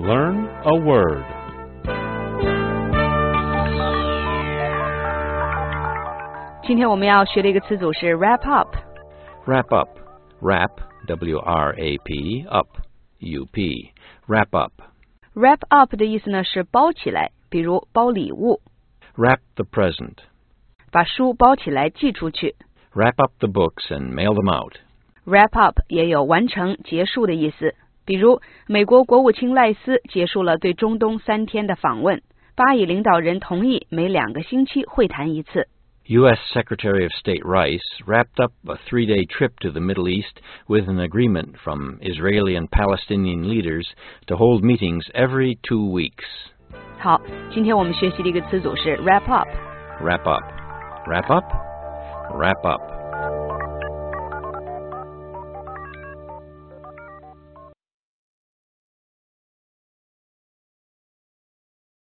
Learn a word. Today 我们要学的一个词组是 wrap up. Wrap up. Wrap, W-R-A-P, up, U-P. Wrap up. Wrap up 的意思呢是包起来，比如包礼物。 Wrap the present. 把书包起来寄出去。 Wrap up the books and mail them out. Wrap up 也有完成、结束的意思。比如，美国国务卿赖斯结束了对中东3天的访问，巴以领导人同意每2个星期会谈一次。 U.S. Secretary of State Rice wrapped up a 3-day trip to the Middle East with an agreement from Israeli and Palestinian leaders to hold meetings every 2 weeks. 好，今天我们学习的一个词组是 wrap up. Wrap up. Wrap up. Wrap up.